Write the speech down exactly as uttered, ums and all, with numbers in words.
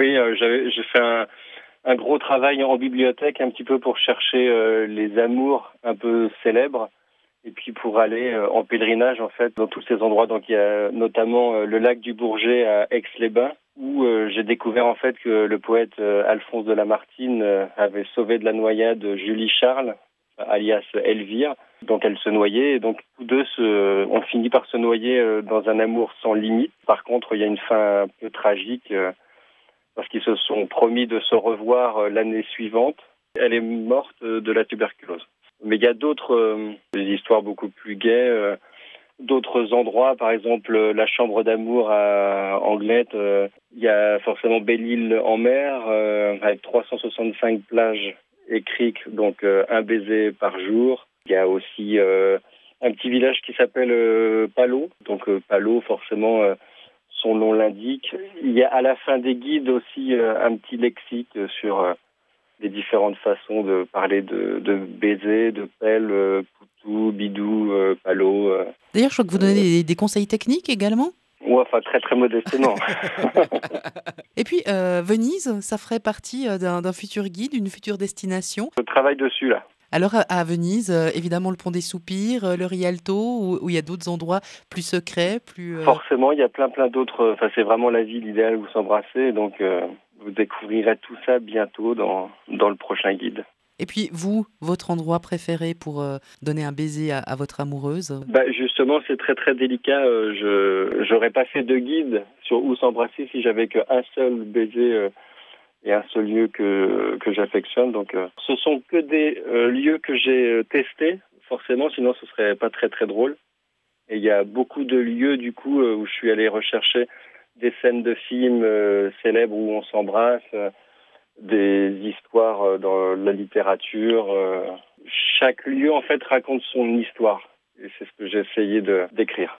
Oui, euh, j'avais, j'ai fait un, un gros travail en bibliothèque un petit peu pour chercher euh, les amours un peu célèbres et puis pour aller euh, en pèlerinage en fait dans tous ces endroits. Donc il y a notamment euh, le lac du Bourget à Aix-les-Bains où euh, j'ai découvert en fait que le poète euh, Alphonse de Lamartine euh, avait sauvé de la noyade Julie Charles, alias Elvire. Donc elle se noyait et donc tous deux se, ont fini par se noyer euh, dans un amour sans limite. Par contre, il y a une fin un peu tragique euh, parce qu'ils se sont promis de se revoir euh, l'année suivante. Elle est morte euh, de la tuberculose. Mais il y a d'autres euh, histoires beaucoup plus gaies, euh, d'autres endroits, par exemple euh, la chambre d'amour à Anglette. Euh, il y a forcément Belle-Île en mer euh, avec trois cent soixante-cinq plages et criques, donc euh, un baiser par jour. Il y a aussi euh, un petit village qui s'appelle euh, Palot. Donc euh, Palot, forcément, euh, son nom l'indique. Il y a à la fin des guides aussi euh, un petit lexique sur euh, les différentes façons de parler de, de baiser, de pelle, euh, poutou, bidou, euh, palot. Euh, D'ailleurs, je crois que vous donnez des, des conseils techniques également. Ouais, enfin très très modestement. Et puis, euh, Venise, ça ferait partie euh, d'un, d'un futur guide, d'une future destination. Je travaille dessus là. Alors, à, à Venise, euh, évidemment, le pont des Soupirs, euh, le Rialto, où, où il y a d'autres endroits plus secrets, plus... euh, Forcément, il y a plein plein d'autres. Enfin, c'est vraiment la ville idéale où s'embrasser. Donc, euh, vous découvrirez tout ça bientôt dans dans le prochain guide. Et puis, vous, votre endroit préféré pour euh, donner un baiser à, à votre amoureuse? Bah justement, c'est très très délicat. Euh, je j'aurais pas fait de guide sur où s'embrasser si j'avais qu'un seul baiser euh, et un seul lieu que que j'affectionne. Donc, euh, ce sont que des euh, lieux que j'ai euh, testés. Forcément, sinon ce serait pas très très drôle. Et il y a beaucoup de lieux du coup euh, où je suis allé rechercher des scènes de films euh, célèbres où on s'embrasse, euh, des histoires euh, dans la littérature. Euh. Chaque lieu en fait raconte son histoire. Et c'est ce que j'ai essayé de d'écrire.